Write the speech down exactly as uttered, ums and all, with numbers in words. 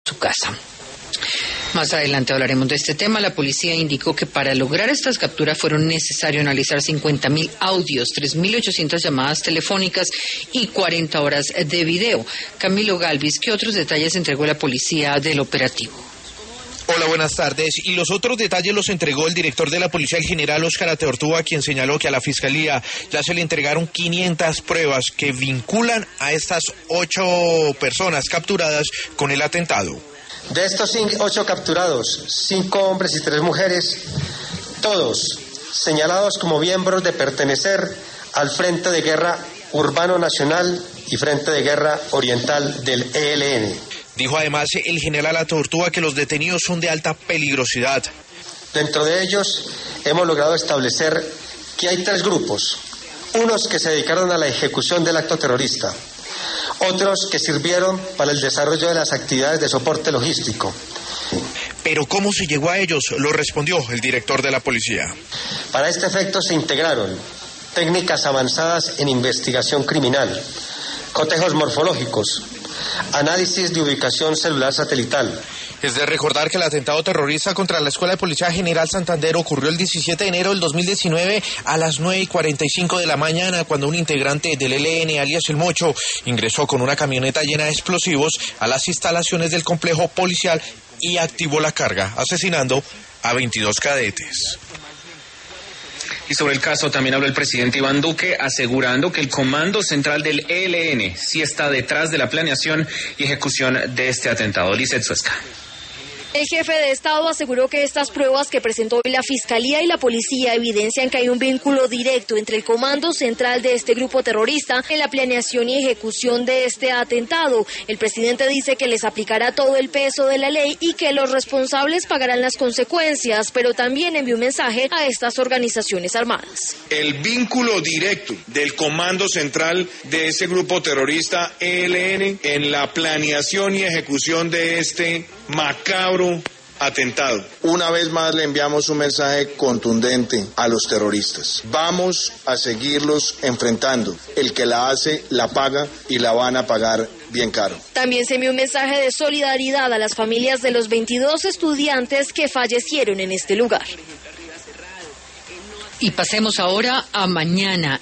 su casa. Más adelante hablaremos de este tema. La policía indicó que para lograr estas capturas fueron necesarios analizar cincuenta mil audios, tres mil ochocientas llamadas telefónicas y cuarenta horas de video. Camilo Galvis, ¿qué otros detalles entregó la policía del operativo? Hola, buenas tardes. Y los otros detalles los entregó el director de la policía, el general Óscar Ateortúa, quien señaló que a la fiscalía ya se le entregaron quinientas pruebas que vinculan a estas ocho personas capturadas con el atentado. De estos ocho capturados, cinco hombres y tres mujeres, todos señalados como miembros de pertenecer al Frente de Guerra Urbano Nacional y Frente de Guerra Oriental del E L N. Dijo además el general Ateortúa que los detenidos son de alta peligrosidad. Dentro de ellos hemos logrado establecer que hay tres grupos, unos que se dedicaron a la ejecución del acto terrorista, otros que sirvieron para el desarrollo de las actividades de soporte logístico. Pero ¿cómo se llegó a ellos? Lo respondió el director de la policía. Para este efecto se integraron técnicas avanzadas en investigación criminal, cotejos morfológicos, análisis de ubicación celular satelital. Es de recordar que el atentado terrorista contra la Escuela de Policía General Santander ocurrió el diecisiete de enero del dos mil diecinueve a las nueve y cuarenta y cinco de la mañana, cuando un integrante del E L N, alias El Mocho, ingresó con una camioneta llena de explosivos a las instalaciones del complejo policial y activó la carga, asesinando a veintidós cadetes. Y sobre el caso también habló el presidente Iván Duque, asegurando que el Comando Central del E L N sí está detrás de la planeación y ejecución de este atentado. Lizeth Suesca. El jefe de Estado aseguró que estas pruebas que presentó hoy la Fiscalía y la Policía evidencian que hay un vínculo directo entre el comando central de este grupo terrorista en la planeación y ejecución de este atentado. El presidente dice que les aplicará todo el peso de la ley y que los responsables pagarán las consecuencias, pero también envió un mensaje a estas organizaciones armadas. El vínculo directo del comando central de ese grupo terrorista E L N en la planeación y ejecución de este macabro atentado. Una vez más le enviamos un mensaje contundente a los terroristas. Vamos a seguirlos enfrentando. El que la hace, la paga y la van a pagar bien caro. También se envió un mensaje de solidaridad a las familias de los veintidós estudiantes que fallecieron en este lugar. Y pasemos ahora a mañana.